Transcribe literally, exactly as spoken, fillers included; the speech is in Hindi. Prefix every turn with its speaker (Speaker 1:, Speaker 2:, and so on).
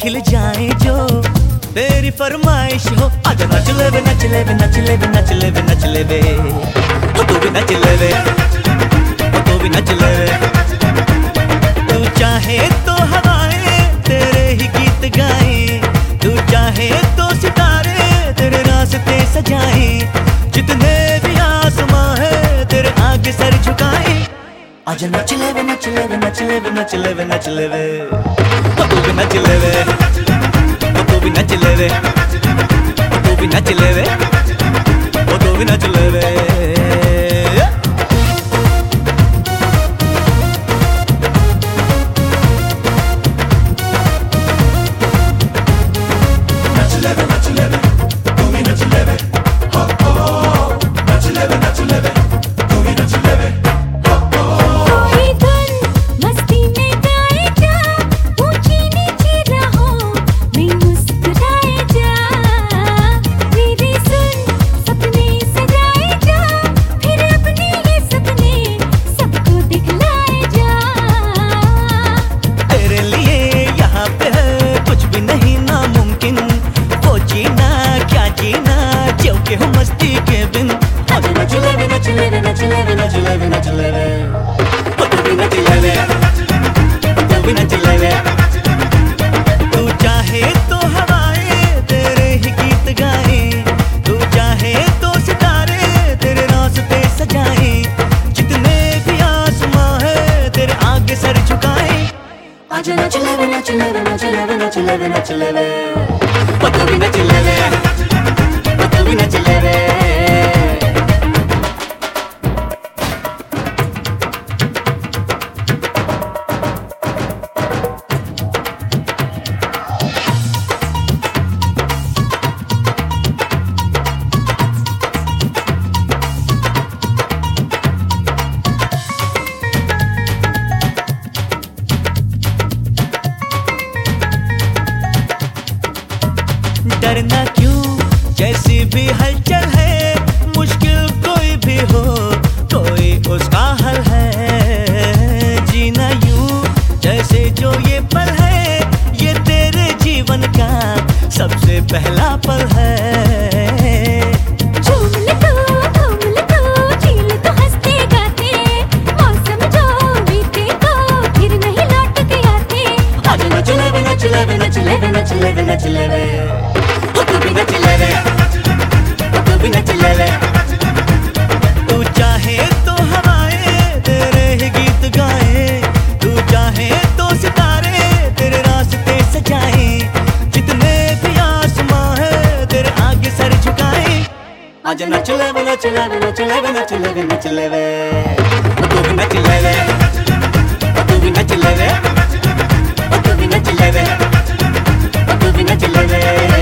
Speaker 1: खिल जाए जो तेरी फरमाइश हो। आजा नच ले वे नच ले वे नच ले वे नच ले वे नच ले वे ओ तू भी नच ले वे ओ तू भी नच ले वे। तू चाहे तो हवाएं तेरे ही गीत गाए, तू चाहे तो सितारे तेरे रास्ते सजाए, जितने भी आसमां है तेरे आगे सर झुकाए। आजा नच ले वे नच ले वे नच ले वे नच ले वे नच ले वे ओ तू भी नच ले वे ओ तू भी नच ले वे ओ तू भी नच ले वे ओ तू भी नच ले वे। मस्ती के बिन आजा नच ले वे नच ले वे नच ले वे नच ले वे नच ले वे ओ तू भी नच ले वे ओ तू भी नच ले वे। तू चाहे तो हवाएं तेरे ही गीत गाए, तू चाहे तो सितारे तेरे रास्ते सजाए, जितने भी आसमां है तेरे आगे सर झुकाए। आजा नच ले वे नच ले वे नच ले वे नच ले वे नच ले वे ओ तू भी नच ले वे ओ तू भी नच ले वे। डरना क्यों जैसी भी हलचल है, मुश्किल कोई भी हो कोई उसका हल है। जीना यूं जैसे जो ये पल है, ये तेरे जीवन का सबसे पहला पल है।
Speaker 2: झूम ले तू घूम ले तू झील तो हंसते गाते, मौसम जो बीते तो फिर नहीं लौट के आते।
Speaker 1: आजा नच ले वे नच ले वे नच ले वे नच ले वे नच ले वे ओ तू भी नच ले वे ओ तू भी नच ले वे। तू चाहे तो हवाएं तेरे ही गीत गाए, तू चाहे तो सितारे तेरे रास्ते सजाए, जितने भी आसमां है तेरे आगे सर झुकाए। आजा नच ले वे नच ले वे नच ले वे नच ले वे नच ले वे ओ तू भी नच ले वे ओ तू भी नच ले वे ओ तू भी नच ले वे ओ तू भी नच ले वे।